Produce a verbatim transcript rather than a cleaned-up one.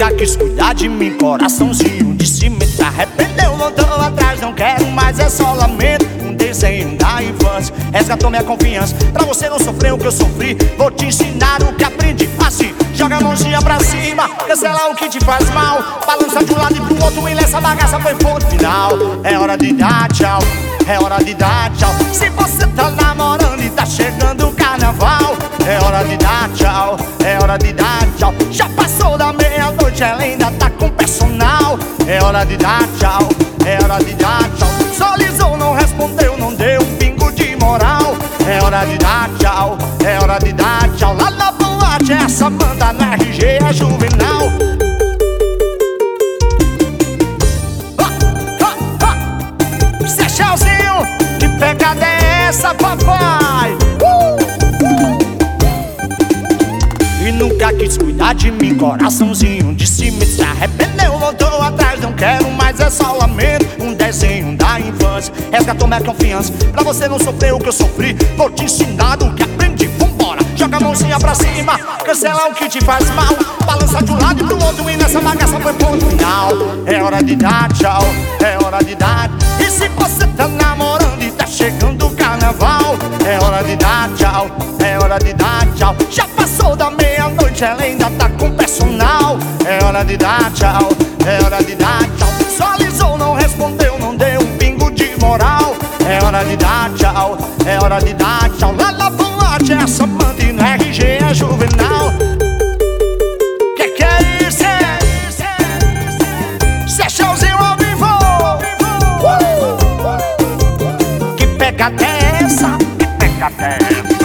nunca quis cuidar de mim, coraçãozinho de cimento. Se arrependeu, voltou atrás, não quero mais, é só lamento. Um desenho da infância resgatou minha confiança. Pra você não sofrer o que eu sofri, vou te ensinar o que aprendi. Assim, joga a mãozinha pra cima, cancela o que te faz mal. Balança de um lado e pro outro e nessa bagaça foi ponto final. É hora de dar tchau, é hora de dar tchau. Se você tá namorando e tá chegando o carnaval, é hora de dar tchau, é hora de dar tchau. Já passou da meia-noite, ela ainda tá com personal. É hora de dar tchau, é hora de dar tchau. Solizou, não respondeu, não deu um pingo de moral. É hora de dar tchau, é hora de dar tchau. Lá na boate é Samanta, na R G é Juvenal. Tchauzinho, que pegada é essa, papai? Uh! E nunca quis cuidar de mim, coraçãozinho de cima. Se arrependeu, voltou atrás, não quero mais, é só lamento. Um desenho da infância resgatou minha confiança. Pra você não sofrer o que eu sofri, vou te ensinar o que aprendi. Vambora, joga a mãozinha pra cima, cancela o que te faz mal. Balança de um lado e pro outro e nessa bagaça foi ponto final. É hora de dar tchau, é hora de dar. E se você tá namorando e tá chegando o carnaval, é hora de dar tchau, é hora de dar tchau. Já passou da meia-noite, ela ainda tá com personal. É hora de dar tchau, é hora de dar tchau. Solizou, não respondeu, não deu um pingo de moral. É hora de dar tchau, é hora de dar tchau. Lá na boate é Samanta e no R G é Juvenal. Que que é isso? Cê é showzinho ao vivo. Que pegada é essa? Que pegada é essa?